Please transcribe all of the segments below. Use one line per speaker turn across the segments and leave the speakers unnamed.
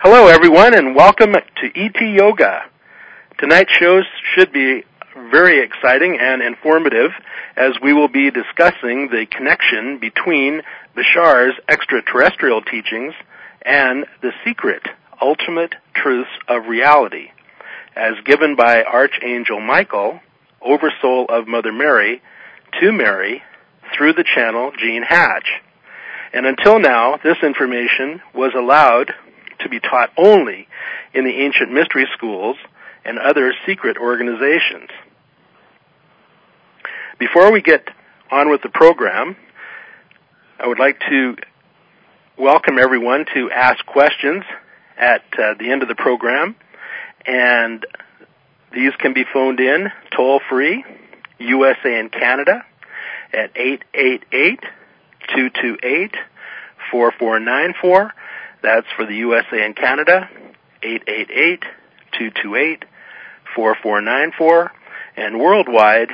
Hello, everyone, and welcome to ET Yoga. Tonight's show should be very exciting and informative, as we will be discussing the connection between Bashar's extraterrestrial teachings and the secret, ultimate truths of reality, as given by Archangel Michael, Oversoul of Mother Mary, to Mary, through the channel Gene Hatch. And until now, this information was allowed to be taught only in the ancient mystery schools and other secret organizations. Before we get on with the program, I would like to welcome everyone to ask questions at the end of the program, and these can be phoned in toll-free, USA and Canada, at 888-228-4494. That's for the USA and Canada, 888-228-4494, and worldwide,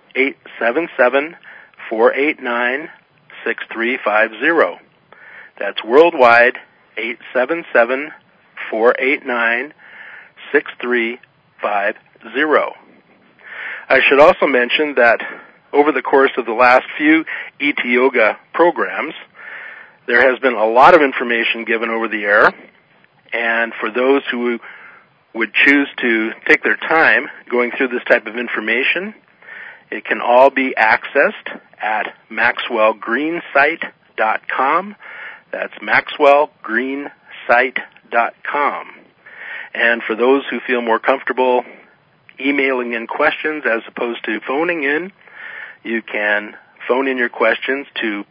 877-489-6350. That's worldwide, 877-489-6350. I should also mention that over the course of the last few ET Yoga programs, there has been a lot of information given over the air, and for those who would choose to take their time going through this type of information, it can all be accessed at MaxwellGreenSite.com. That's MaxwellGreenSite.com. And for those who feel more comfortable emailing in questions as opposed to phoning in, you can phone in your questions to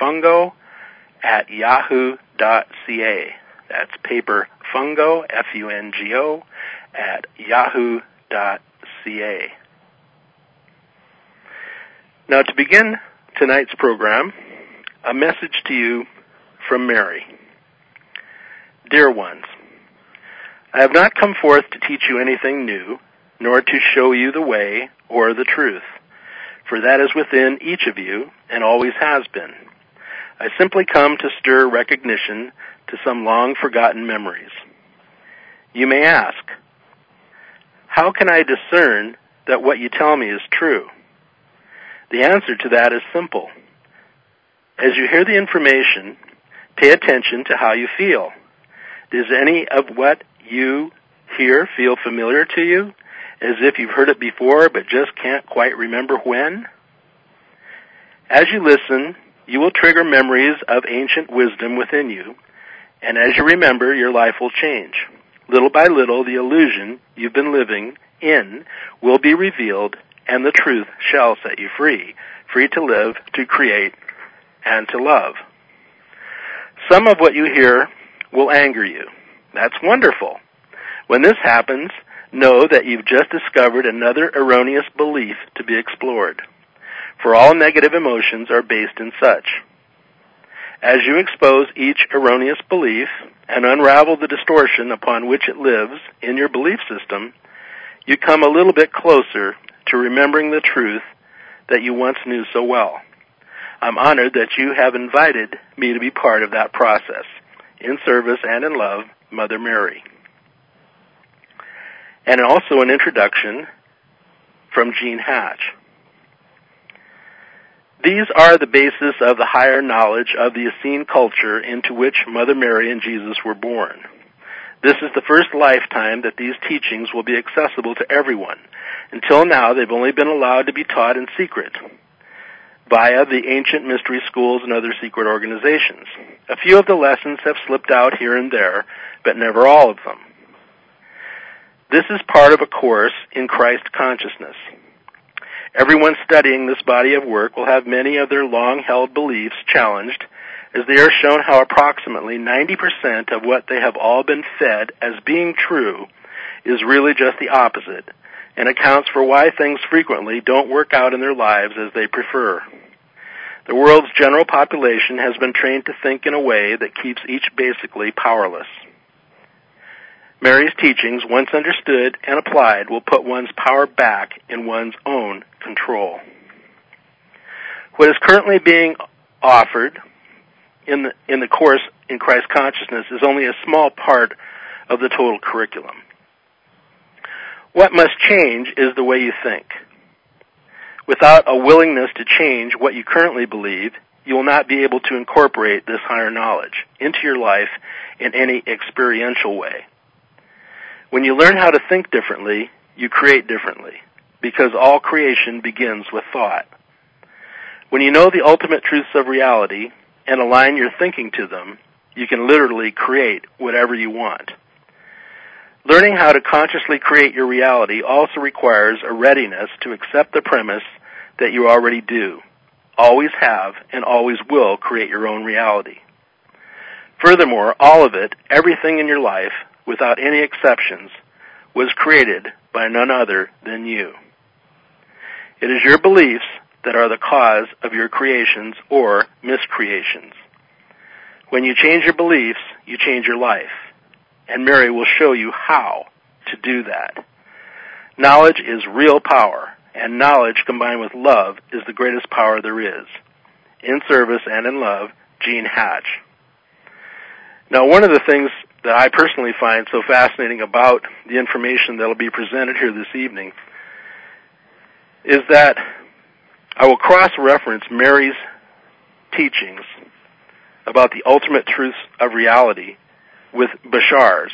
paperfungo@yahoo.ca. That's paperfungo, F-U-N-G-O, at yahoo.ca. Now, to begin tonight's program, a message to you from Mary. Dear ones, I have not come forth to teach you anything new, nor to show you the way or the truth, for that is within each of you and always has been. I simply come to stir recognition to some long-forgotten memories. You may ask, how can I discern that what you tell me is true? The answer to that is simple. As you hear the information, pay attention to how you feel. Does any of what you hear feel familiar to you, as if you've heard it before but just can't quite remember when? As you listen, you will trigger memories of ancient wisdom within you, and as you remember, your life will change. Little by little, the illusion you've been living in will be revealed, and the truth shall set you free, free to live, to create, and to love. Some of what you hear will anger you. That's wonderful. When this happens, know that you've just discovered another erroneous belief to be explored. For all negative emotions are based in such. As you expose each erroneous belief and unravel the distortion upon which it lives in your belief system, you come a little bit closer to remembering the truth that you once knew so well. I'm honored that you have invited me to be part of that process. In service and in love, Mother Mary. And also an introduction from Gene Hatch. These are the basis of the higher knowledge of the Essene culture into which Mother Mary and Jesus were born. This is the first lifetime that these teachings will be accessible to everyone. Until now, they've only been allowed to be taught in secret via the ancient mystery schools and other secret organizations. A few of the lessons have slipped out here and there, but never all of them. This is part of a course in Christ consciousness. Everyone studying this body of work will have many of their long-held beliefs challenged, as they are shown how approximately 90% of what they have all been fed as being true is really just the opposite, and accounts for why things frequently don't work out in their lives as they prefer. The world's general population has been trained to think in a way that keeps each basically powerless. Mary's teachings, once understood and applied, will put one's power back in one's own control. What is currently being offered in the course in Christ consciousness is only a small part of the total curriculum. What must change is the way you think. Without a willingness to change what you currently believe, you will not be able to incorporate this higher knowledge into your life in any experiential way. When you learn how to think differently, you create differently, because all creation begins with thought. When you know the ultimate truths of reality and align your thinking to them, you can literally create whatever you want. Learning how to consciously create your reality also requires a readiness to accept the premise that you already do, always have, and always will create your own reality. Furthermore, all of it, everything in your life, without any exceptions, was created by none other than you. It is your beliefs that are the cause of your creations or miscreations. When you change your beliefs, you change your life, and Mary will show you how to do that. Knowledge is real power, and knowledge combined with love is the greatest power there is. In service and in love, Gene Hatch. Now, one of the things that I personally find so fascinating about the information that will be presented here this evening is that I will cross-reference Mary's teachings about the ultimate truths of reality with Bashar's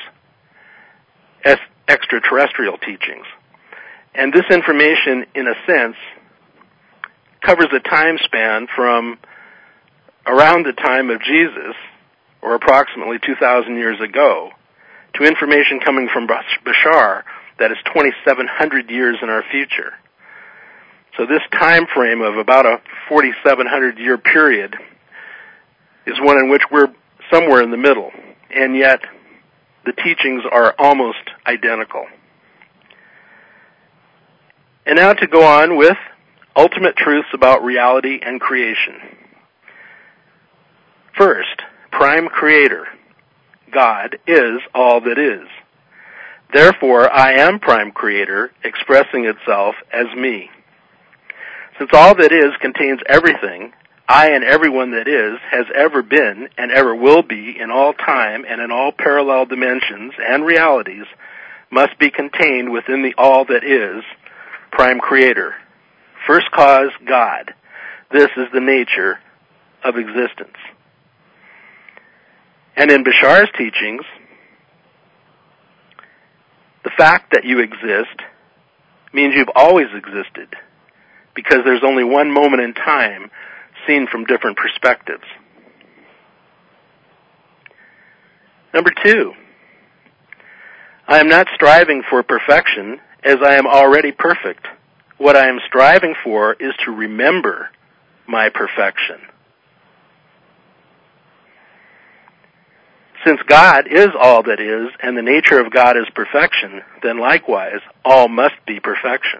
extraterrestrial teachings. And this information, in a sense, covers a time span from around the time of Jesus, or approximately 2,000 years ago, to information coming from Bashar that is 2,700 years in our future. So this time frame of about a 4,700-year period is one in which we're somewhere in the middle, and yet the teachings are almost identical. And now to go on with ultimate truths about reality and creation. First, prime creator, God, is all that is. Therefore, I am prime creator, expressing itself as me. Since all that is contains everything, I and everyone that is, has ever been, and ever will be, in all time and in all parallel dimensions and realities, must be contained within the all that is, prime creator. First cause, God. This is the nature of existence. And in Bashar's teachings, the fact that you exist means you've always existed, because there's only one moment in time seen from different perspectives. Number 2, I am not striving for perfection, as I am already perfect. What I am striving for is to remember my perfection. Since God is all that is, and the nature of God is perfection, then likewise, all must be perfection.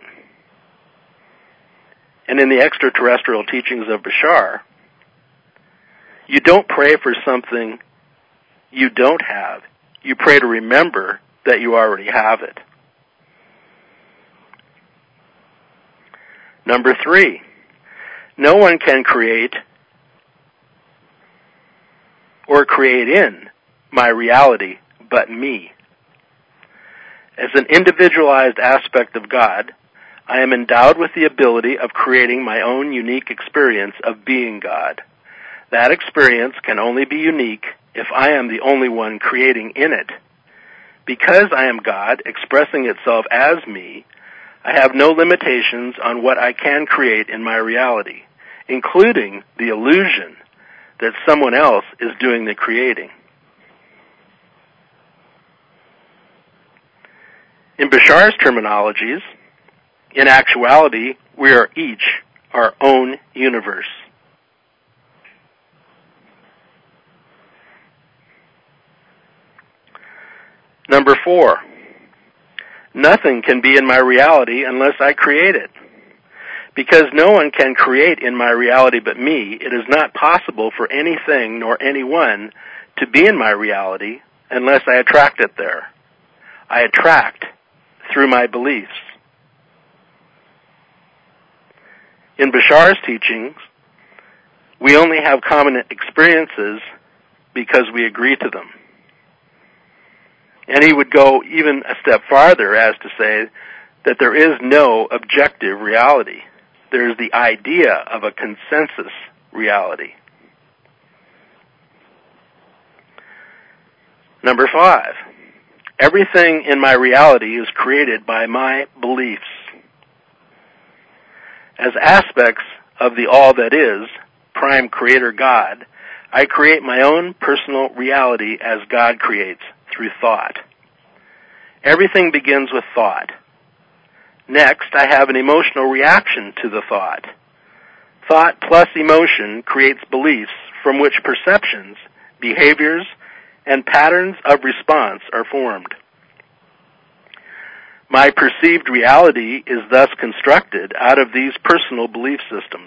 And in the extraterrestrial teachings of Bashar, you don't pray for something you don't have. You pray to remember that you already have it. Number 3, no one can create or create in my reality but me. As an individualized aspect of God, I am endowed with the ability of creating my own unique experience of being God. That experience can only be unique if I am the only one creating in it. Because I am God, expressing itself as me, I have no limitations on what I can create in my reality, including the illusion that someone else is doing the creating. In Bashar's terminologies, in actuality, we are each our own universe. Number 4, nothing can be in my reality unless I create it. Because no one can create in my reality but me, it is not possible for anything nor anyone to be in my reality unless I attract it there. I attract through my beliefs. In Bashar's teachings, we only have common experiences because we agree to them. And he would go even a step farther as to say that there is no objective reality. There is the idea of a consensus reality. Number 5, everything in my reality is created by my beliefs. As aspects of the all that is, prime creator God, I create my own personal reality as God creates, through thought. Everything begins with thought. Next, I have an emotional reaction to the thought. Thought plus emotion creates beliefs from which perceptions, behaviors, and patterns of response are formed. My perceived reality is thus constructed out of these personal belief systems.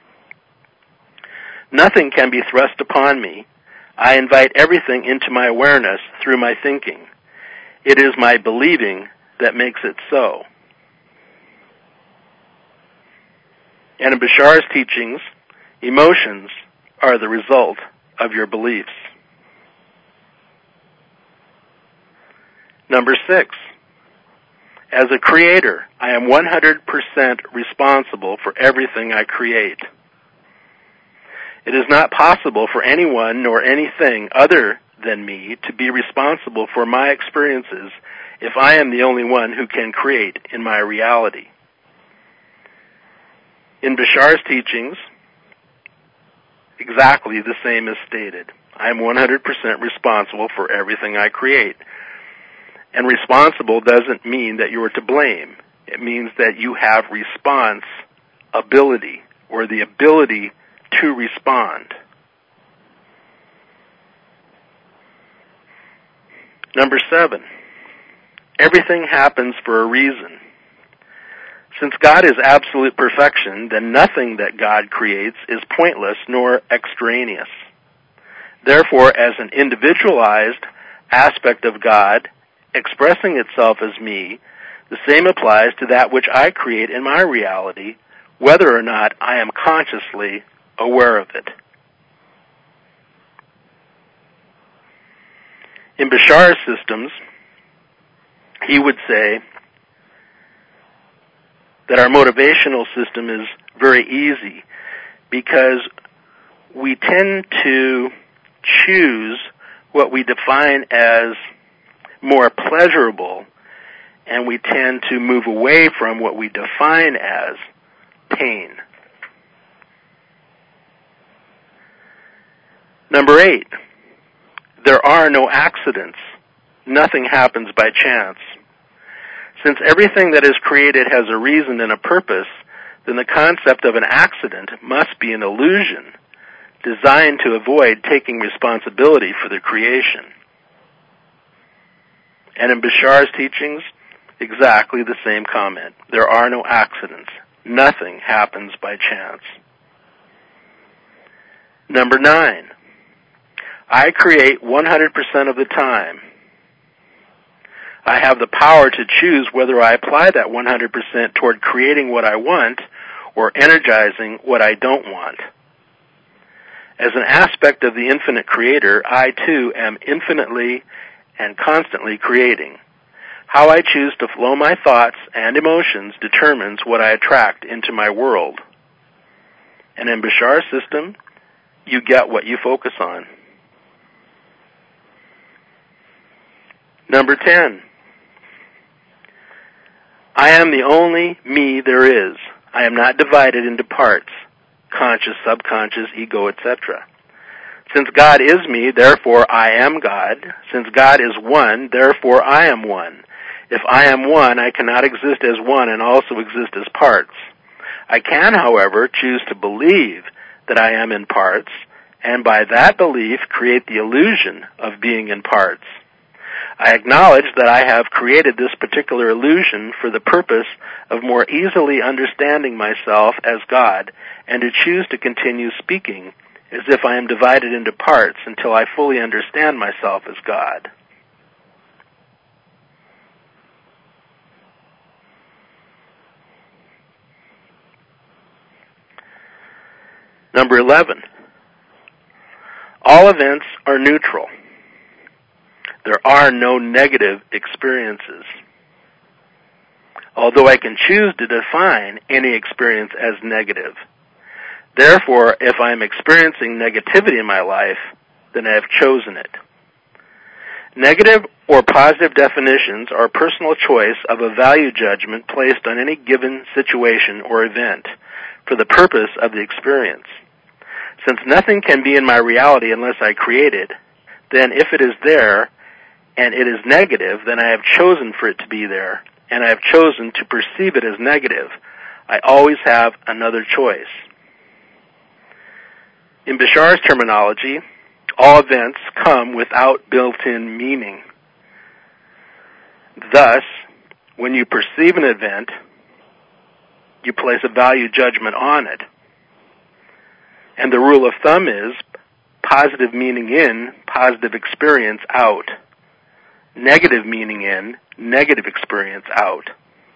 Nothing can be thrust upon me. I invite everything into my awareness through my thinking. It is my believing that makes it so. And in Bashar's teachings, emotions are the result of your beliefs. Number 6, as a creator, I am 100% responsible for everything I create. It is not possible for anyone nor anything other than me to be responsible for my experiences if I am the only one who can create in my reality. In Bashar's teachings, exactly the same is stated. I am 100% responsible for everything I create. And responsible doesn't mean that you are to blame. It means that you have response ability, or the ability to respond. Number 7, everything happens for a reason. Since God is absolute perfection, then nothing that God creates is pointless nor extraneous. Therefore, as an individualized aspect of God expressing itself as me, the same applies to that which I create in my reality, whether or not I am consciously aware of it. In Bashar's systems, he would say that our motivational system is very easy because we tend to choose what we define as more pleasurable, and we tend to move away from what we define as pain. Number 8, there are no accidents. Nothing happens by chance. Since everything that is created has a reason and a purpose, then the concept of an accident must be an illusion designed to avoid taking responsibility for the creation. And in Bashar's teachings, exactly the same comment. There are no accidents. Nothing happens by chance. Number 9, I create 100% of the time. I have the power to choose whether I apply that 100% toward creating what I want or energizing what I don't want. As an aspect of the infinite creator, I too am infinitely and constantly creating. How I choose to flow my thoughts and emotions determines what I attract into my world. And in Bashar's system, you get what you focus on. Number 10, I am the only me there is. I am not divided into parts, conscious, subconscious, ego, etc. Since God is me, therefore I am God. Since God is one, therefore I am one. If I am one, I cannot exist as one and also exist as parts. I can, however, choose to believe that I am in parts, and by that belief create the illusion of being in parts. I acknowledge that I have created this particular illusion for the purpose of more easily understanding myself as God, and to choose to continue speaking as if I am divided into parts until I fully understand myself as God. Number 11, all events are neutral. There are no negative experiences. Although I can choose to define any experience as negative. Therefore, if I am experiencing negativity in my life, then I have chosen it. Negative or positive definitions are a personal choice of a value judgment placed on any given situation or event for the purpose of the experience. Since nothing can be in my reality unless I create it, then if it is there and it is negative, then I have chosen for it to be there, and I have chosen to perceive it as negative. I always have another choice. In Bashar's terminology, all events come without built-in meaning. Thus, when you perceive an event, you place a value judgment on it. And the rule of thumb is positive meaning in, positive experience out. Negative meaning in, negative experience out.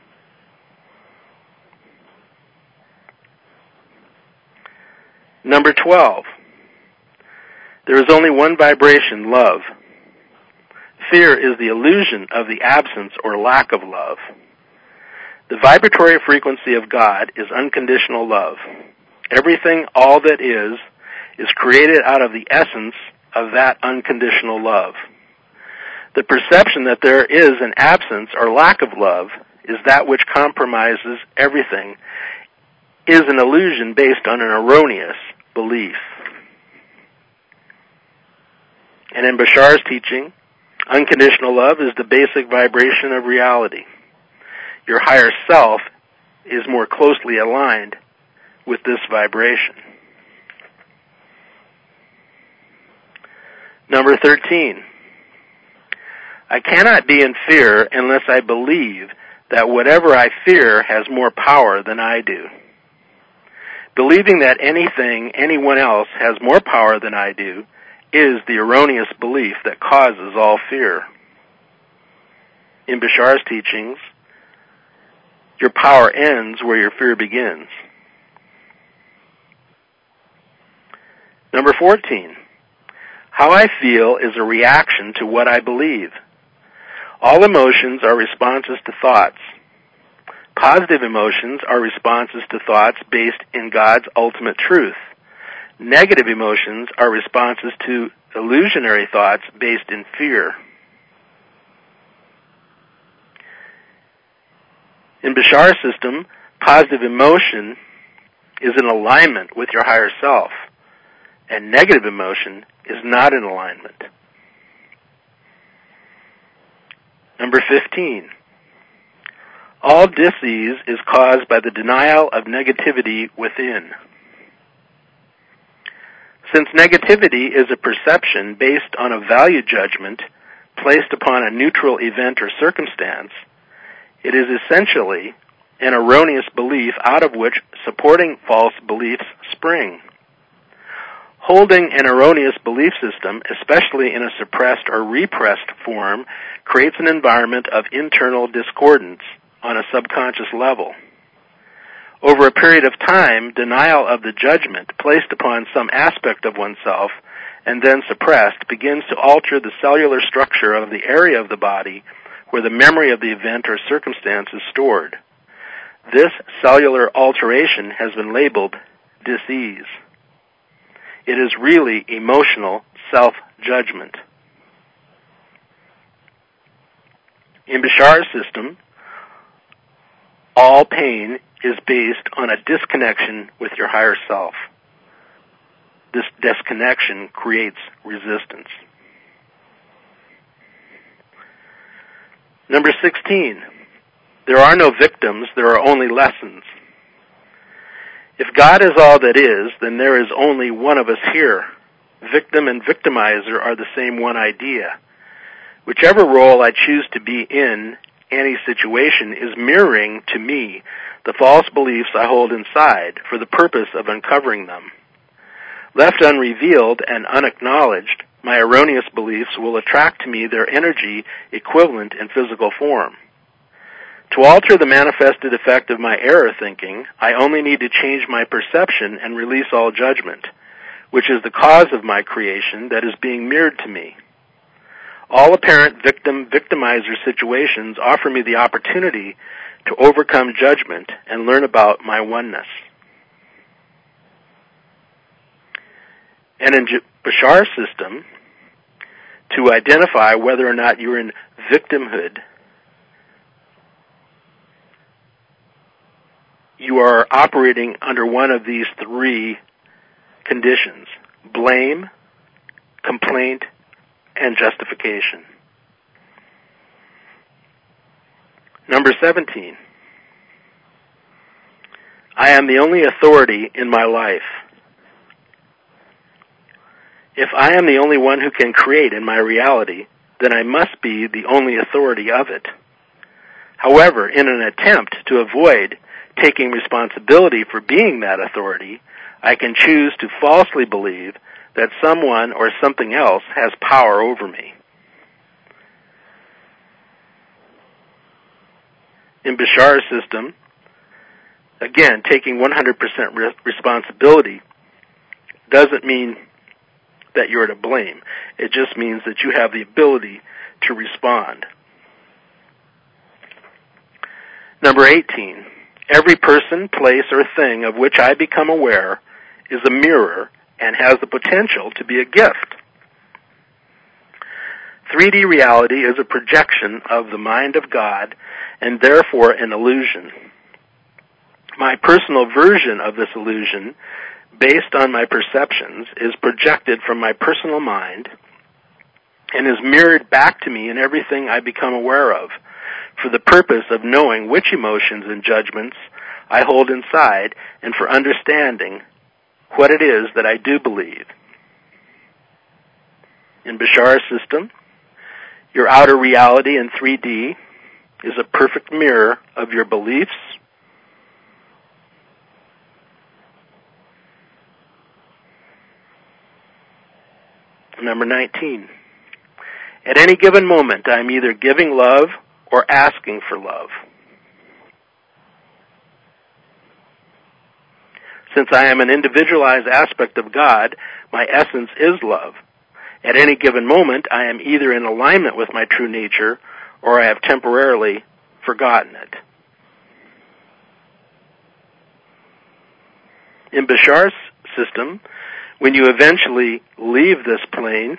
Number 12. There is only one vibration, love. Fear is the illusion of the absence or lack of love. The vibratory frequency of God is unconditional love. Everything, all that is created out of the essence of that unconditional love. The perception that there is an absence or lack of love is that which compromises everything, is an illusion based on an erroneous belief. And in Bashar's teaching, unconditional love is the basic vibration of reality. Your higher self is more closely aligned with this vibration. Number 13. I cannot be in fear unless I believe that whatever I fear has more power than I do. Believing that anything, anyone else has more power than I do is the erroneous belief that causes all fear. In Bashar's teachings, your power ends where your fear begins. Number 14. How I feel is a reaction to what I believe. All emotions are responses to thoughts. Positive emotions are responses to thoughts based in God's ultimate truth. Negative emotions are responses to illusionary thoughts based in fear. In Bashar's system, positive emotion is in alignment with your higher self, and negative emotion is not in alignment. Number 15. All dis-ease is caused by the denial of negativity within. Since negativity is a perception based on a value judgment placed upon a neutral event or circumstance, it is essentially an erroneous belief out of which supporting false beliefs spring. Holding an erroneous belief system, especially in a suppressed or repressed form, creates an environment of internal discordance on a subconscious level. Over a period of time, denial of the judgment placed upon some aspect of oneself and then suppressed begins to alter the cellular structure of the area of the body where the memory of the event or circumstance is stored. This cellular alteration has been labeled dis-ease. It is really emotional self-judgment. In Bashar's system, all pain is based on a disconnection with your higher self. This disconnection creates resistance. Number 16. There are no victims, there are only lessons. If God is all that is, then there is only one of us here. Victim and victimizer are the same one idea. Whichever role I choose to be in any situation is mirroring to me the false beliefs I hold inside for the purpose of uncovering them. Left unrevealed and unacknowledged, my erroneous beliefs will attract to me their energy equivalent in physical form. To alter the manifested effect of my error thinking, I only need to change my perception and release all judgment, which is the cause of my creation that is being mirrored to me. All apparent victim-victimizer situations offer me the opportunity to overcome judgment and learn about my oneness. And in Bashar's system, to identify whether or not you're in victimhood, you are operating under one of these three conditions: blame, complaint, and justification. Number 17. I am the only authority in my life. If I am the only one who can create in my reality, then I must be the only authority of it. However, in an attempt to avoid taking responsibility for being that authority, I can choose to falsely believe that someone or something else has power over me. In Bashar's system, again, taking 100% responsibility doesn't mean that you're to blame. It just means that you have the ability to respond. Number 18. Every person, place, or thing of which I become aware is a mirror and has the potential to be a gift. 3D reality is a projection of the mind of God and therefore an illusion. My personal version of this illusion, based on my perceptions, is projected from my personal mind and is mirrored back to me in everything I become aware of, for the purpose of knowing which emotions and judgments I hold inside and for understanding what it is that I do believe. In Bashar's system, your outer reality in 3D is a perfect mirror of your beliefs, Number 19. At any given moment, I am either giving love or asking for love. Since I am an individualized aspect of God, my essence is love. At any given moment, I am either in alignment with my true nature or I have temporarily forgotten it. In Bashar's system, when you eventually leave this plane,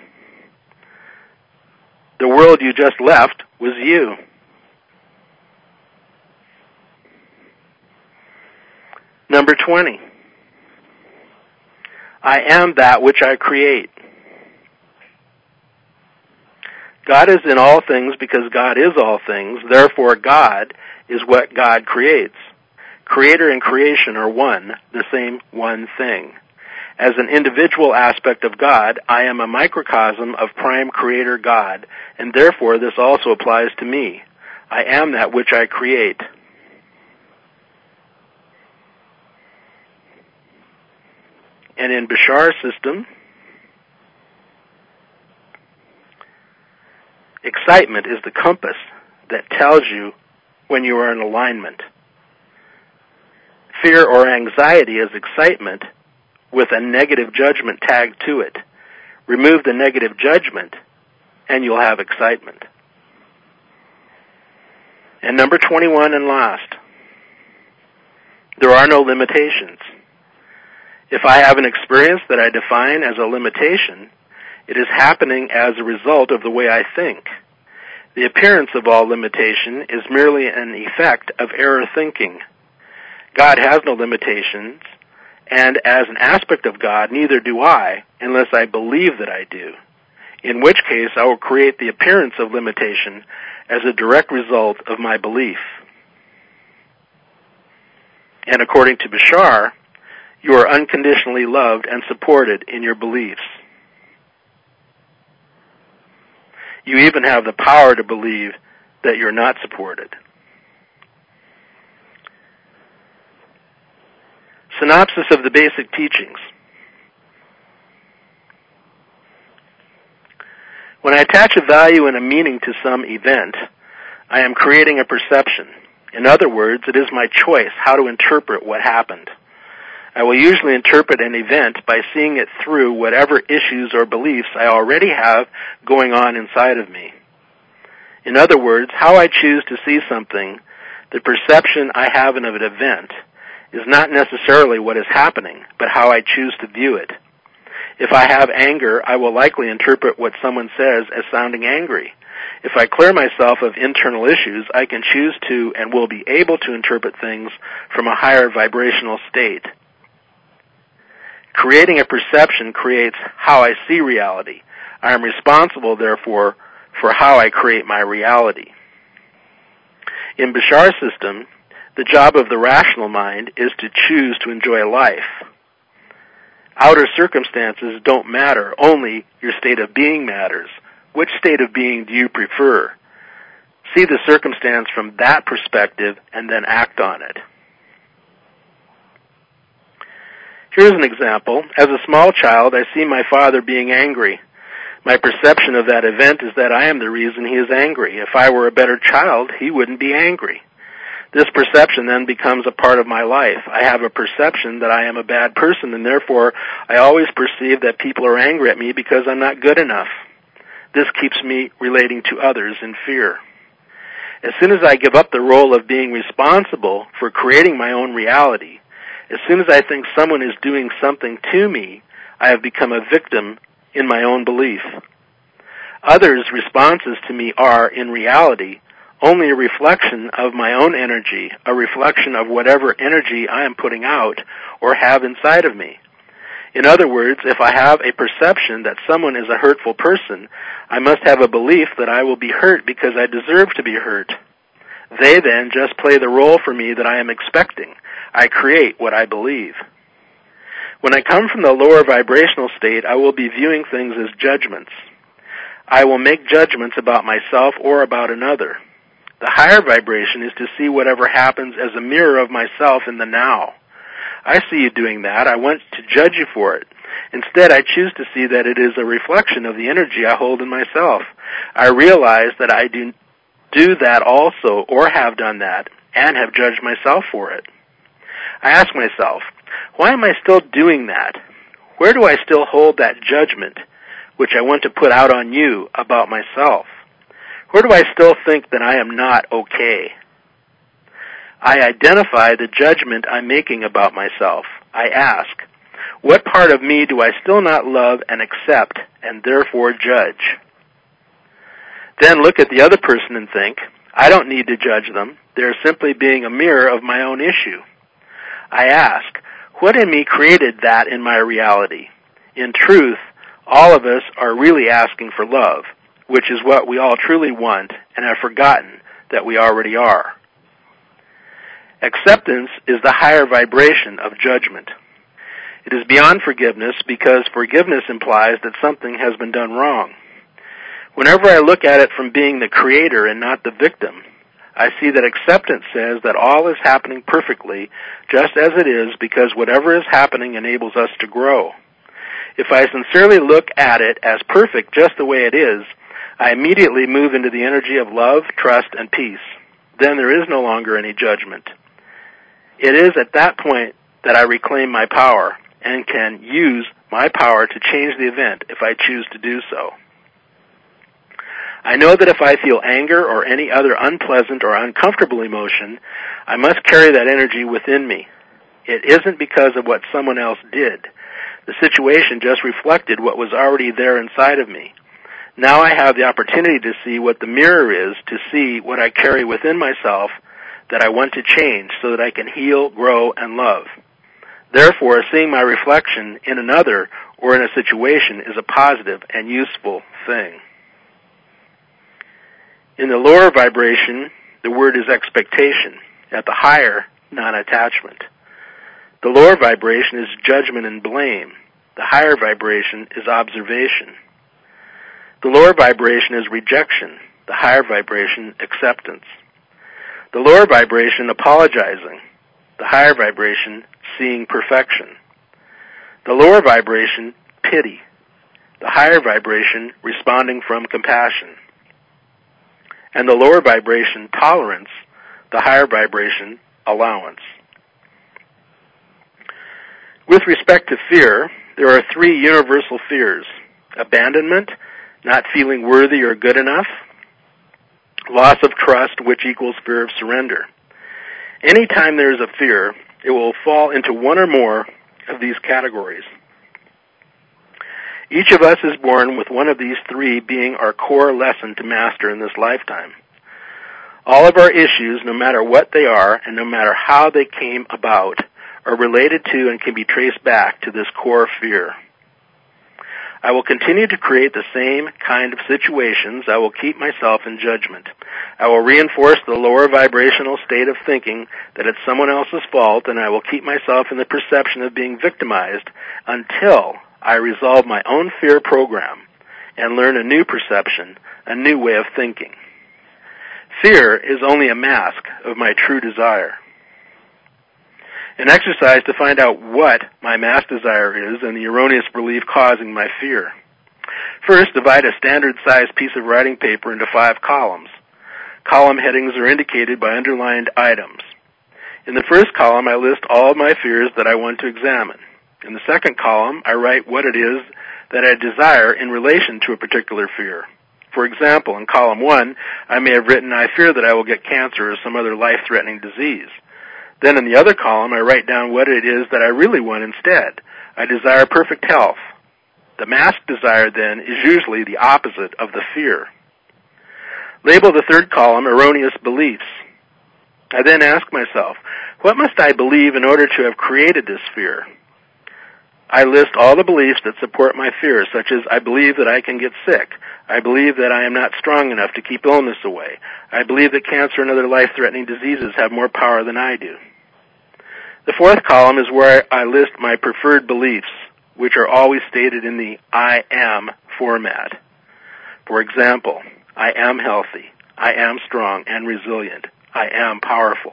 the world you just left was you. Number 20. I am that which I create. God is in all things because God is all things. Therefore, God is what God creates. Creator and creation are one, the same one thing. As an individual aspect of God, I am a microcosm of Prime Creator God, and therefore this also applies to me. I am that which I create. And in Bashar's system, excitement is the compass that tells you when you are in alignment. Fear or anxiety is excitement with a negative judgment tagged to it. Remove the negative judgment, and you'll have excitement. And number 21 and last, there are no limitations. If I have an experience that I define as a limitation, it is happening as a result of the way I think. The appearance of all limitation is merely an effect of error thinking. God has no limitations, and as an aspect of God, neither do I, unless I believe that I do, in which case I will create the appearance of limitation as a direct result of my belief. And according to Bashar, you are unconditionally loved and supported in your beliefs. You even have the power to believe that you're not supported. Synopsis of the basic teachings. When I attach a value and a meaning to some event, I am creating a perception. In other words, it is my choice how to interpret what happened. I will usually interpret an event by seeing it through whatever issues or beliefs I already have going on inside of me. In other words, how I choose to see something, the perception I have of an event, is not necessarily what is happening, but how I choose to view it. If I have anger, I will likely interpret what someone says as sounding angry. If I clear myself of internal issues, I can choose to and will be able to interpret things from a higher vibrational state. Creating a perception creates how I see reality. I am responsible, therefore, for how I create my reality. In Bashar's system, the job of the rational mind is to choose to enjoy life. Outer circumstances don't matter, only your state of being matters. Which state of being do you prefer? See the circumstance from that perspective and then act on it. Here's an example. As a small child, I see my father being angry. My perception of that event is that I am the reason he is angry. If I were a better child, he wouldn't be angry. This perception then becomes a part of my life. I have a perception that I am a bad person, and therefore I always perceive that people are angry at me because I'm not good enough. This keeps me relating to others in fear. As soon as I give up the role of being responsible for creating my own reality, as soon as I think someone is doing something to me, I have become a victim in my own belief. Others' responses to me are, in reality, only a reflection of my own energy, a reflection of whatever energy I am putting out or have inside of me. In other words, if I have a perception that someone is a hurtful person, I must have a belief that I will be hurt because I deserve to be hurt. They then just play the role for me that I am expecting. I create what I believe. When I come from the lower vibrational state, I will be viewing things as judgments. I will make judgments about myself or about another. The higher vibration is to see whatever happens as a mirror of myself in the now. I see you doing that. I want to judge you for it. Instead, I choose to see that it is a reflection of the energy I hold in myself. I realize that I do that also, or have done that, and have judged myself for it. I ask myself, why am I still doing that? Where do I still hold that judgment, which I want to put out on you about myself? Where do I still think that I am not okay? I identify the judgment I'm making about myself. I ask, what part of me do I still not love and accept and therefore judge? Then look at the other person and think, I don't need to judge them. They're simply being a mirror of my own issue. I ask, what in me created that in my reality? In truth, all of us are really asking for love, which is what we all truly want and have forgotten that we already are. Acceptance is the higher vibration of judgment. It is beyond forgiveness because forgiveness implies that something has been done wrong. Whenever I look at it from being the creator and not the victim, I see that acceptance says that all is happening perfectly just as it is because whatever is happening enables us to grow. If I sincerely look at it as perfect just the way it is, I immediately move into the energy of love, trust, and peace. Then there is no longer any judgment. It is at that point that I reclaim my power and can use my power to change the event if I choose to do so. I know that if I feel anger or any other unpleasant or uncomfortable emotion, I must carry that energy within me. It isn't because of what someone else did. The situation just reflected what was already there inside of me. Now I have the opportunity to see what the mirror is, to see what I carry within myself that I want to change so that I can heal, grow, and love. Therefore, seeing my reflection in another or in a situation is a positive and useful thing. In the lower vibration, the word is expectation. At the higher, non-attachment. The lower vibration is judgment and blame. The higher vibration is observation. The lower vibration is rejection. The higher vibration, acceptance. The lower vibration, apologizing. The higher vibration, seeing perfection. The lower vibration, pity. The higher vibration, responding from compassion. And the lower vibration, tolerance. The higher vibration, allowance. With respect to fear, there are 3 universal fears: abandonment, not feeling worthy or good enough; loss of trust, which equals fear of surrender. Anytime there is a fear, it will fall into one or more of these categories. Each of us is born with one of these 3 being our core lesson to master in this lifetime. All of our issues, no matter what they are and no matter how they came about, are related to and can be traced back to this core fear. I will continue to create the same kind of situations. I will keep myself in judgment. I will reinforce the lower vibrational state of thinking that it's someone else's fault, and I will keep myself in the perception of being victimized until I resolve my own fear program and learn a new perception, a new way of thinking. Fear is only a mask of my true desire. An exercise to find out what my mask desire is and the erroneous belief causing my fear. First, divide a standard-sized piece of writing paper into 5 columns. Column headings are indicated by underlined items. In the first column, I list all of my fears that I want to examine. In the second column, I write what it is that I desire in relation to a particular fear. For example, in column 1, I may have written, I fear that I will get cancer or some other life-threatening disease. Then in the other column, I write down what it is that I really want instead. I desire perfect health. The masked desire, then, is usually the opposite of the fear. Label the third column erroneous beliefs. I then ask myself, what must I believe in order to have created this fear? I list all the beliefs that support my fear, such as I believe that I can get sick. I believe that I am not strong enough to keep illness away. I believe that cancer and other life-threatening diseases have more power than I do. The fourth column is where I list my preferred beliefs, which are always stated in the I am format. For example, I am healthy. I am strong and resilient. I am powerful.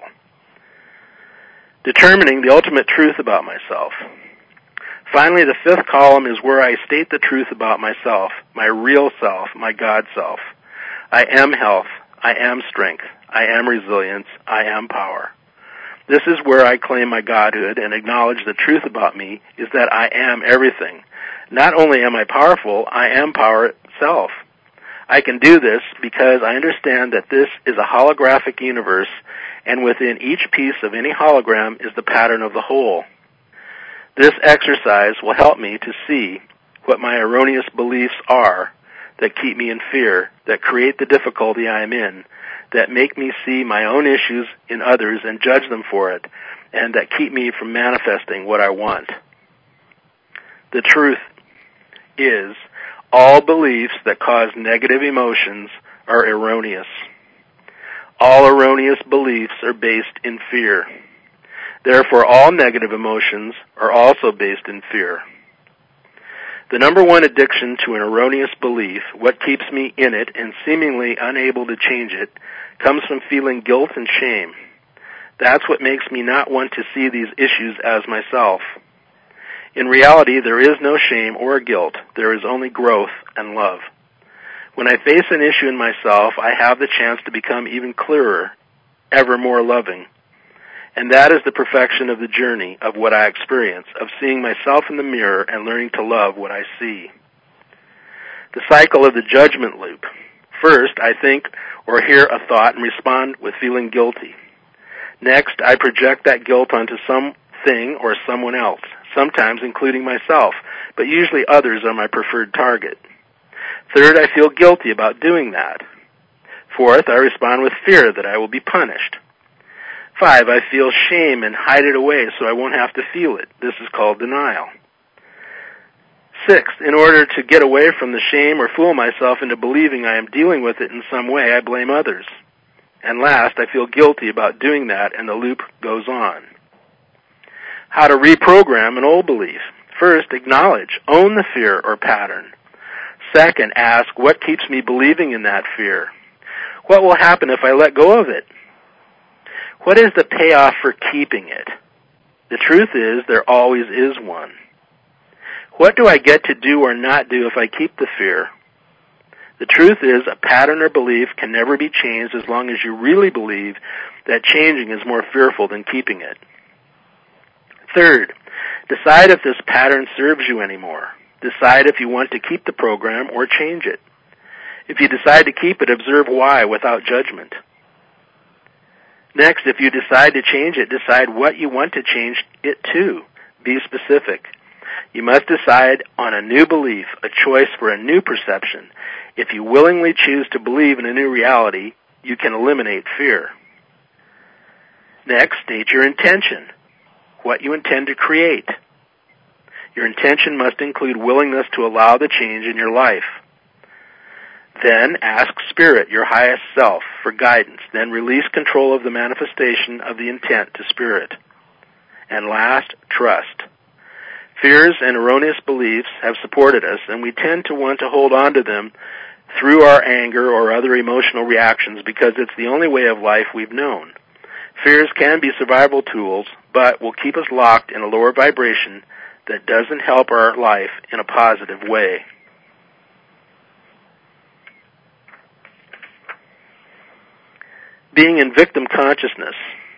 Determining the ultimate truth about myself. Finally, the fifth column is where I state the truth about myself, my real self, my God self. I am health. I am strength. I am resilience. I am power. This is where I claim my godhood and acknowledge the truth about me is that I am everything. Not only am I powerful, I am power itself. I can do this because I understand that this is a holographic universe, and within each piece of any hologram is the pattern of the whole. This exercise will help me to see what my erroneous beliefs are that keep me in fear, that create the difficulty I am in, that make me see my own issues in others and judge them for it, and that keep me from manifesting what I want. The truth is, all beliefs that cause negative emotions are erroneous. All erroneous beliefs are based in fear. Therefore, all negative emotions are also based in fear. The number one addiction to an erroneous belief, what keeps me in it and seemingly unable to change it, comes from feeling guilt and shame. That's what makes me not want to see these issues as myself. In reality, there is no shame or guilt. There is only growth and love. When I face an issue in myself, I have the chance to become even clearer, ever more loving. And that is the perfection of the journey of what I experience, of seeing myself in the mirror and learning to love what I see. The cycle of the judgment loop. First, I think or hear a thought and respond with feeling guilty. Next, I project that guilt onto something or someone else, sometimes including myself, but usually others are my preferred target. Third, I feel guilty about doing that. Fourth, I respond with fear that I will be punished. 5, I feel shame and hide it away so I won't have to feel it. This is called denial. 6, in order to get away from the shame or fool myself into believing I am dealing with it in some way, I blame others. And last, I feel guilty about doing that, and the loop goes on. How to reprogram an old belief. First, acknowledge, own the fear or pattern. Second, ask, what keeps me believing in that fear? What will happen if I let go of it? What is the payoff for keeping it? The truth is, there always is one. What do I get to do or not do if I keep the fear? The truth is, a pattern or belief can never be changed as long as you really believe that changing is more fearful than keeping it. Third, decide if this pattern serves you anymore. Decide if you want to keep the program or change it. If you decide to keep it, observe why without judgment. Next, if you decide to change it, decide what you want to change it to. Be specific. You must decide on a new belief, a choice for a new perception. If you willingly choose to believe in a new reality, you can eliminate fear. Next, state your intention, what you intend to create. Your intention must include willingness to allow the change in your life. Then ask Spirit, your highest self, for guidance. Then release control of the manifestation of the intent to Spirit. And last, trust. Fears and erroneous beliefs have supported us, and we tend to want to hold on to them through our anger or other emotional reactions because it's the only way of life we've known. Fears can be survival tools, but will keep us locked in a lower vibration that doesn't help our life in a positive way. Being in victim consciousness.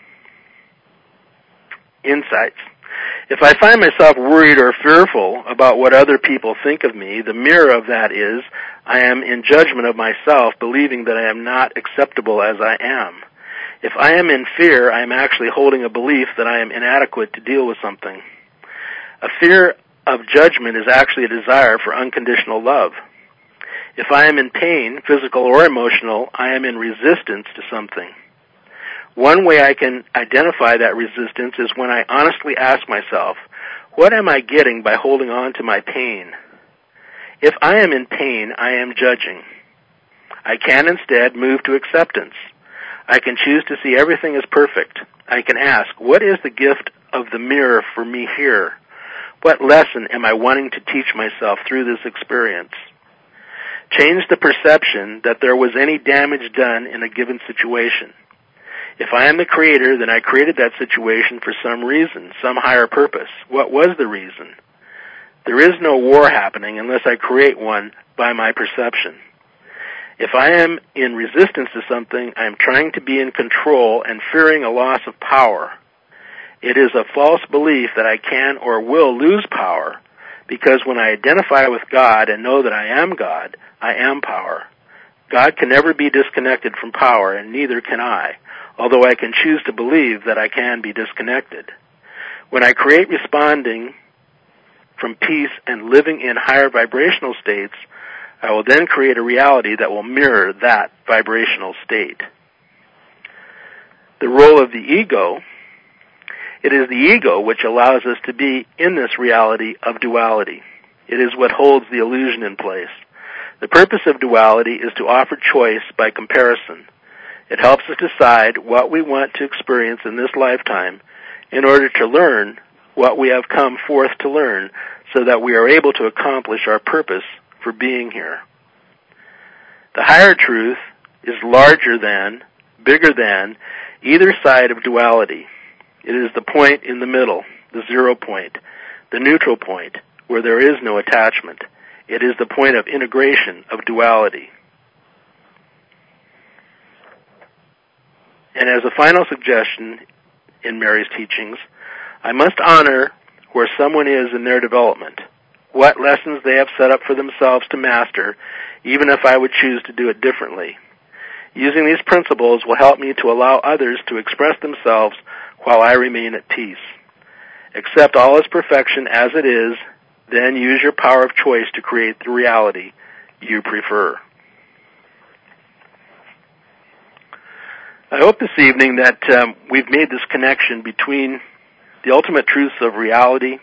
Insights. If I find myself worried or fearful about what other people think of me, the mirror of that is I am in judgment of myself, believing that I am not acceptable as I am. If I am in fear, I am actually holding a belief that I am inadequate to deal with something. A fear of judgment is actually a desire for unconditional love. If I am in pain, physical or emotional, I am in resistance to something. One way I can identify that resistance is when I honestly ask myself, what am I getting by holding on to my pain? If I am in pain, I am judging. I can instead move to acceptance. I can choose to see everything as perfect. I can ask, what is the gift of the mirror for me here? What lesson am I wanting to teach myself through this experience? Change the perception that there was any damage done in a given situation. If I am the creator, then I created that situation for some reason, some higher purpose. What was the reason? There is no war happening unless I create one by my perception. If I am in resistance to something, I am trying to be in control and fearing a loss of power. It is a false belief that I can or will lose power, because when I identify with God and know that I am God, I am power. God can never be disconnected from power, and neither can I, although I can choose to believe that I can be disconnected. When I create responding from peace and living in higher vibrational states, I will then create a reality that will mirror that vibrational state. The role of the ego. It is the ego which allows us to be in this reality of duality. It is what holds the illusion in place. The purpose of duality is to offer choice by comparison. It helps us decide what we want to experience in this lifetime in order to learn what we have come forth to learn so that we are able to accomplish our purpose for being here. The higher truth is larger than, bigger than, either side of duality. It is the point in the middle, the 0 point, the neutral point, where there is no attachment. It is the point of integration of duality. And as a final suggestion in Mary's teachings, I must honor where someone is in their development, what lessons they have set up for themselves to master, even if I would choose to do it differently. Using these principles will help me to allow others to express themselves while I remain at peace. Accept all as perfection as it is, then use your power of choice to create the reality you prefer. I hope this evening that we've made this connection between the ultimate truths of reality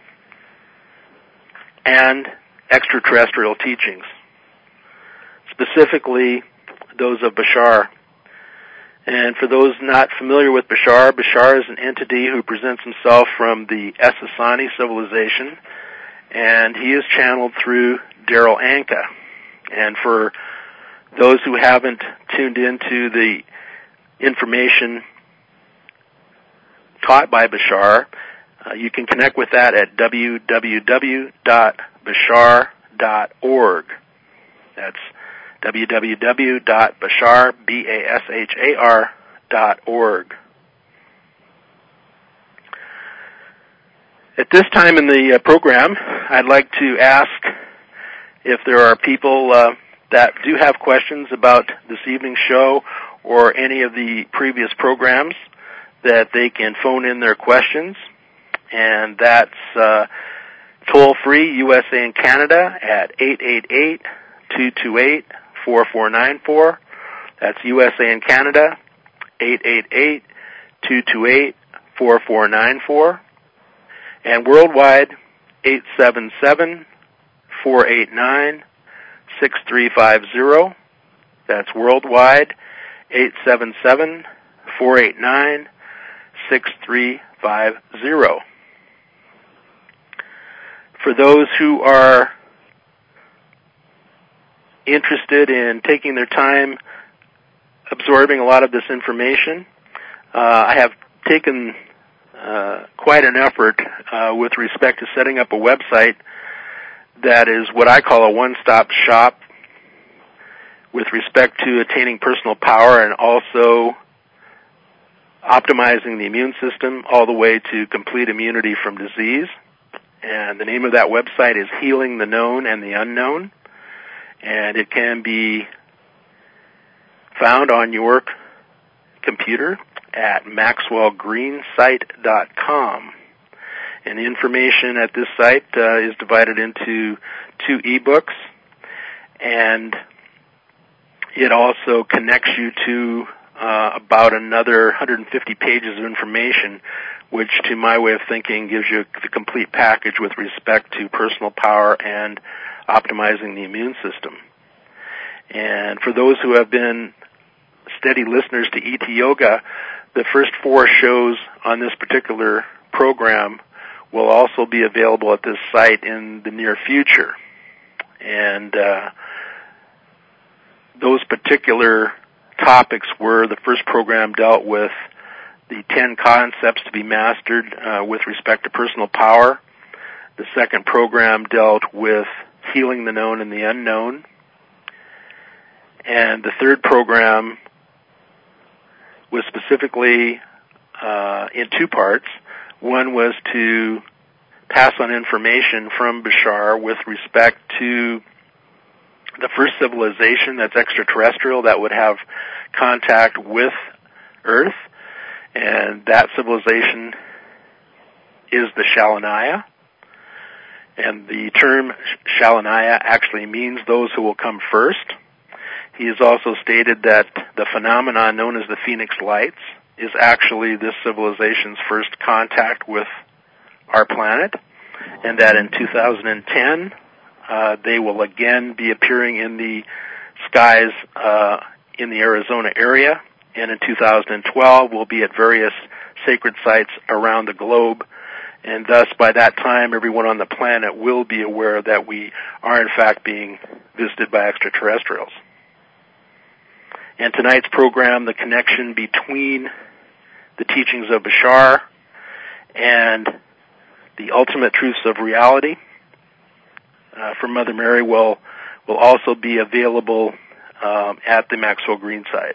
and extraterrestrial teachings, specifically those of Bashar. And for those not familiar with Bashar, Bashar is an entity who presents himself from the Essassani civilization, and he is channeled through Darryl Anka. And for those who haven't tuned into the information taught by Bashar, you can connect with that at www.bashar.org. That's www.bashar.org. At this time in the program, I'd like to ask if there are people that do have questions about this evening's show or any of the previous programs, that they can phone in their questions. And that's toll-free, USA and Canada, at 888-228-4494. That's USA and Canada, 888-228-4494. And worldwide, 877-489-6350. That's worldwide, 877-489-6350. For those who are interested in taking their time absorbing a lot of this information, I have taken quite an effort with respect to setting up a website that is what I call a one-stop shop with respect to attaining personal power and also optimizing the immune system all the way to complete immunity from disease. And the name of that website is Healing the Known and the Unknown, and it can be found on your computer at MaxwellGreenSite.com. And the information at this site is divided into 2 ebooks, and it also connects you to about another 150 pages of information, which, to my way of thinking, gives you the complete package with respect to personal power and optimizing the immune system. And for those who have been steady listeners to ET Yoga, the first 4 shows on this particular program will also be available at this site in the near future. And those particular topics were, the first program dealt with the 10 concepts to be mastered with respect to personal power. The second program dealt with healing the known and the unknown. And the third program was specifically in 2 parts. One was to pass on information from Bashar with respect to the first civilization that's extraterrestrial that would have contact with Earth, and that civilization is the Shalanaya. And the term Shalanaya actually means those who will come first. He has also stated that the phenomenon known as the Phoenix Lights is actually this civilization's first contact with our planet, and that in 2010 they will again be appearing in the skies in the Arizona area, and in 2012 will be at various sacred sites around the globe, and thus by that time everyone on the planet will be aware that we are in fact being visited by extraterrestrials. And tonight's program, the connection between the teachings of Bashar and the ultimate truths of reality from Mother Mary will also be available at the Maxwell Green site.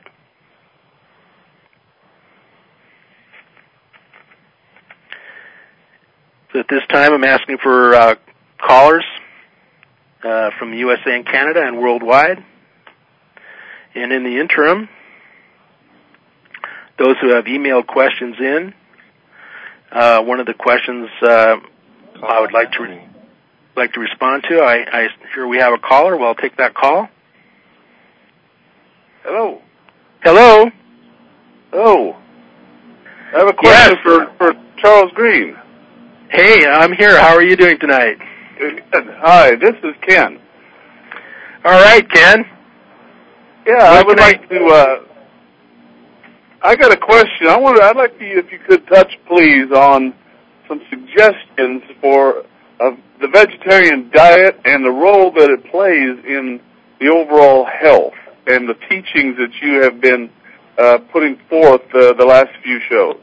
So at this time, I'm asking for callers from the USA and Canada and worldwide. And in the interim, those who have emailed questions in, one of the questions I would like to respond to, I hear we have a caller. Well, I'll take that call.
Hello.
Hello.
Oh. I have a question for Charles Green.
Hey, I'm here. How are you doing tonight?
Good. Hi, this is Ken.
All right, Ken.
Yeah, I would like to. I got a question. I'd like you, if you could touch, please, on some suggestions for the vegetarian diet and the role that it plays in the overall health and the teachings that you have been putting forth the last few shows.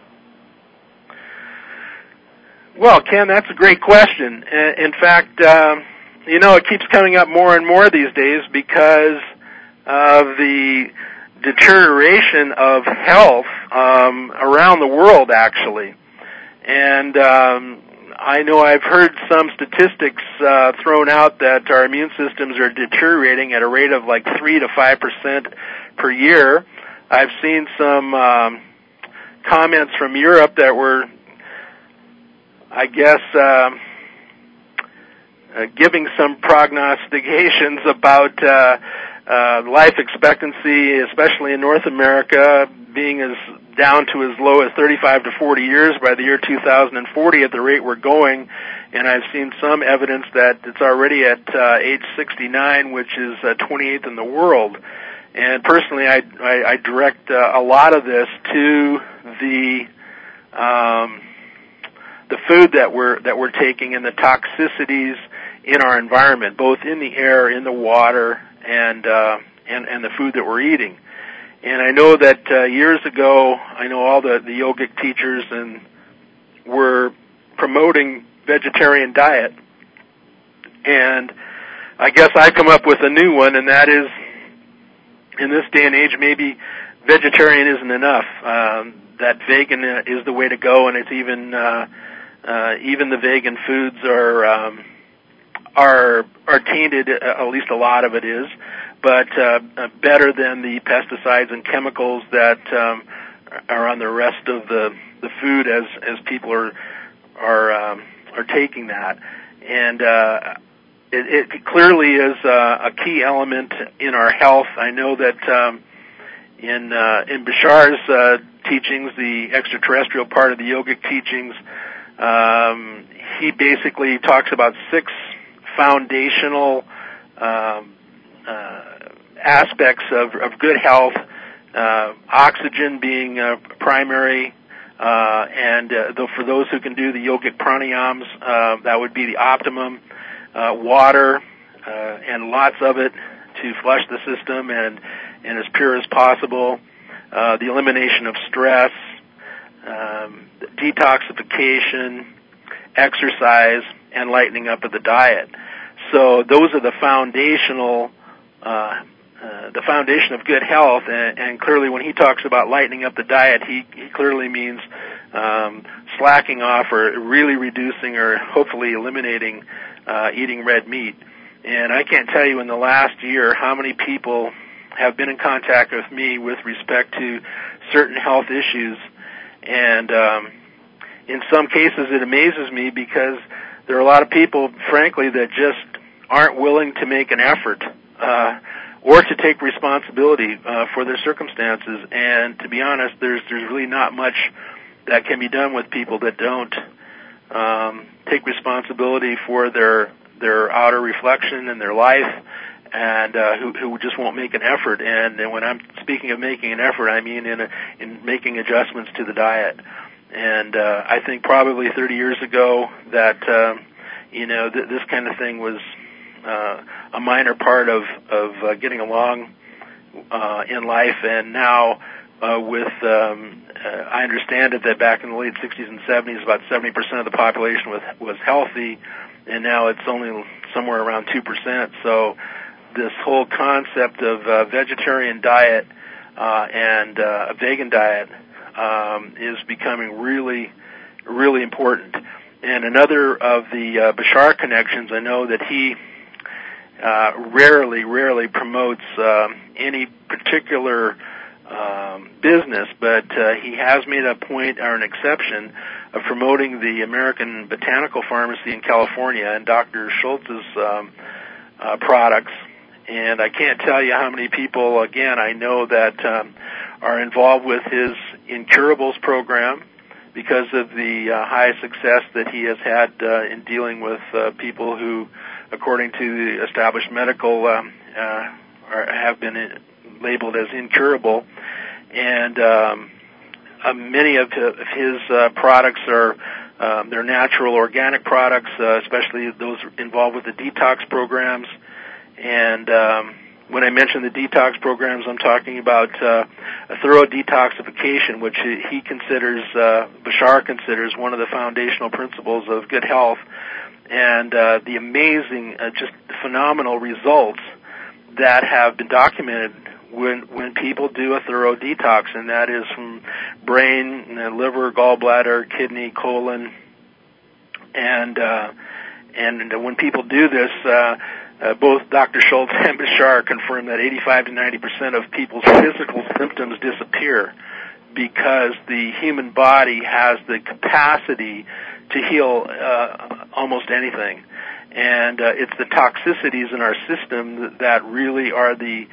Well, Ken, that's a great question. In fact, it keeps coming up more and more these days because of the deterioration of health around the world, actually. And I know I've heard some statistics thrown out that our immune systems are deteriorating at a rate of like 3 to 5% per year. I've seen some comments from Europe that were, I guess, giving some prognostications about life expectancy, especially in North America, being as down to as low as 35 to 40 years by the year 2040 at the rate we're going. And I've seen some evidence that it's already at age 69, which is 28th in the world. And personally, I direct a lot of this to the food that we're taking and the toxicities in our environment, both in the air, in the water, and the food that we're eating. And I know that years ago, I know all the yogic teachers and were promoting vegetarian diet. And I guess I come up with a new one, and that is, in this day and age, maybe vegetarian isn't enough. That vegan is the way to go, and it's even the vegan foods are tainted. At least a lot of it is, but better than the pesticides and chemicals that are on the rest of the food as people are taking that. And it clearly is a key element in our health. I know that in Bashar's teachings, the extraterrestrial part of the yogic teachings, he basically talks about 6 foundational aspects of good health, oxygen being primary, and for those who can do the yogic pranayams, that would be the optimum. Water, and lots of it to flush the system and as pure as possible. The elimination of stress, detoxification, exercise, and lightening up of the diet. So those are the foundation of good health. And clearly, when he talks about lightening up the diet, he clearly means slacking off or really reducing or hopefully eliminating eating red meat. And I can't tell you in the last year how many people have been in contact with me with respect to certain health issues. And in some cases, it amazes me because there are a lot of people, frankly, that just aren't willing to make an effort or to take responsibility for their circumstances. And to be honest, there's really not much that can be done with people that don't take responsibility for their outer reflection and their life, and who just won't make an effort. And when I'm speaking of making an effort, I mean in making adjustments to the diet. And I think probably 30 years ago that this kind of thing was a minor part of getting along in life. And now I understand it that back in the late 60s and 70s, about 70% of the population was healthy, and now it's only somewhere around 2%. So this whole concept of vegetarian diet and a vegan diet is becoming really, really important. And another of the Bashar connections, I know that he rarely promotes any particular business, but he has made a point or an exception of promoting the American Botanical Pharmacy in California and Dr. Schultz's products. And I can't tell you how many people, again, I know that are involved with his Incurables program because of the high success that he has had in dealing with people who, according to the established medical, have been labeled as incurable. And many of his products are they're natural, organic products, especially those involved with the detox programs. And when I mention the detox programs, I'm talking about a thorough detoxification, which he considers, Bashar considers, one of the foundational principles of good health. And the amazing, just phenomenal results that have been documented when people do a thorough detox, and that is from brain, liver, gallbladder, kidney, colon, And when people do this, both Dr. Schultz and Bashar confirm that 85 to 90% of people's physical symptoms disappear because the human body has the capacity to heal almost anything. And it's the toxicities in our system that really are the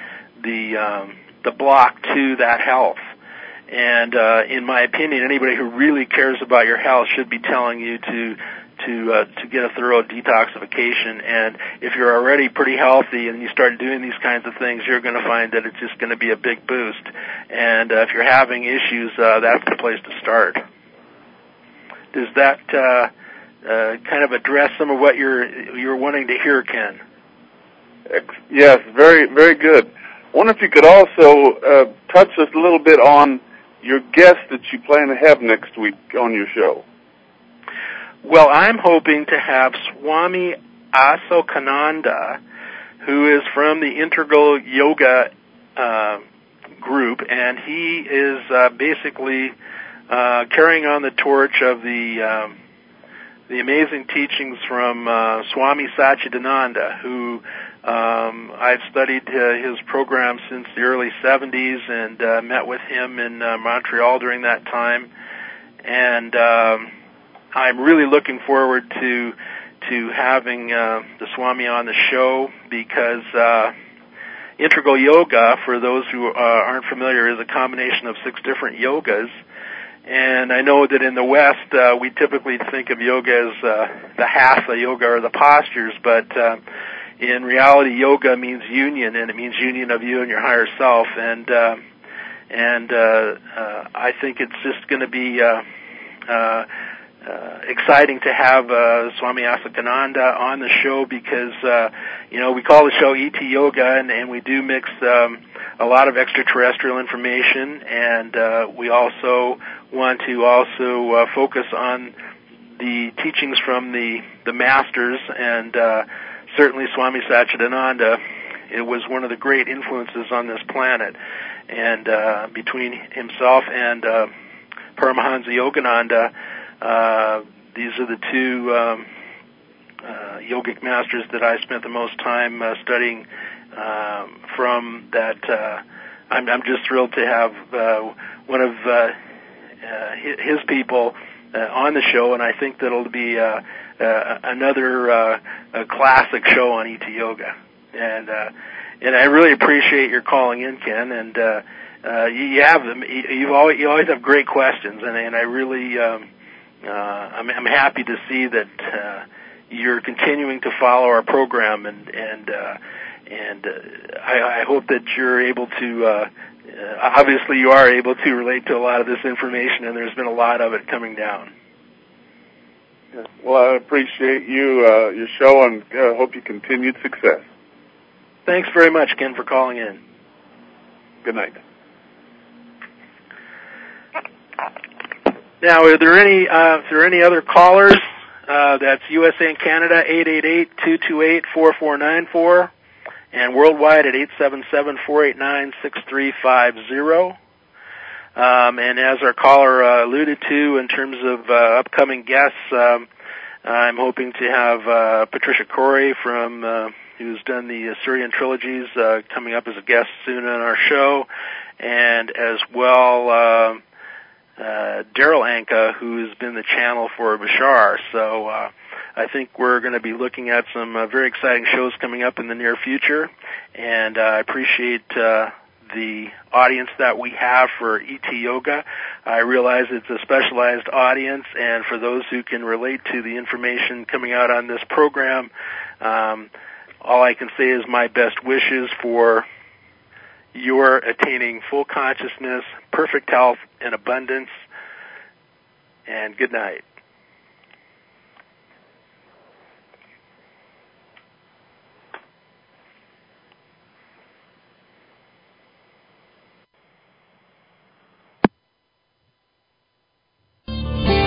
block to that health. And in my opinion, anybody who really cares about your health should be telling you to get a thorough detoxification. And if you're already pretty healthy and you start doing these kinds of things, you're going to find that it's just going to be a big boost. And if you're having issues, that's the place to start. Does that kind of address some of what you're wanting to hear, Ken?
Yes, very, very good. I wonder if you could also touch us a little bit on your guest that you plan to have next week on your show.
Well, I'm hoping to have Swami Asokananda, who is from the Integral Yoga group, and he is basically carrying on the torch of the amazing teachings from Swami Satchidananda, who I've studied his program since the early 70s and met with him in Montreal during that time. And I'm really looking forward to having the Swami on the show because Integral Yoga, for those who aren't familiar, is a combination of 6 different yogas. And I know that in the West, we typically think of yoga as the hatha yoga or the postures, but in reality, yoga means union, and it means union of you and your higher self. And I think it's just going to be exciting to have Swami Asokananda on the show because we call the show ET Yoga, and we do mix a lot of extraterrestrial information, and we also want to focus on the teachings from the masters, and certainly Swami Satchidananda, it was one of the great influences on this planet. And between himself and Paramahansa Yogananda, these are the 2 yogic masters that I spent the most time studying from. That I'm just thrilled to have one of his people on the show, and I think that it'll be another classic show on ET Yoga. And I really appreciate your calling in, Ken. And you have them. You always have great questions, and I really I'm happy to see that you're continuing to follow our program, and I hope that you're able to. Obviously, you are able to relate to a lot of this information, and there's been a lot of it coming down.
Yeah. Well, I appreciate your show, and hope you continued success.
Thanks very much, Ken, for calling in.
Good night.
Now, are there any other callers? That's USA and Canada, 888-228-4494, and worldwide at 877-489-6350. And as our caller alluded to, in terms of upcoming guests, I'm hoping to have Patricia Corey from who's done the Syrian trilogies coming up as a guest soon on our show, and as well Daryl Anka, who's been the channel for Bashar. So I think we're going to be looking at some very exciting shows coming up in the near future, and I appreciate the audience that we have for ET Yoga. I realize it's a specialized audience, and for those who can relate to the information coming out on this program, all I can say is my best wishes for your attaining full consciousness, perfect health, and abundance, and good night.